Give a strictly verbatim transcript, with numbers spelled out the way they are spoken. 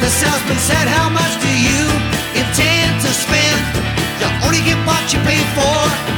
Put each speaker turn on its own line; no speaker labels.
The salesman said, how much do you intend to spend? You only get what you pay for.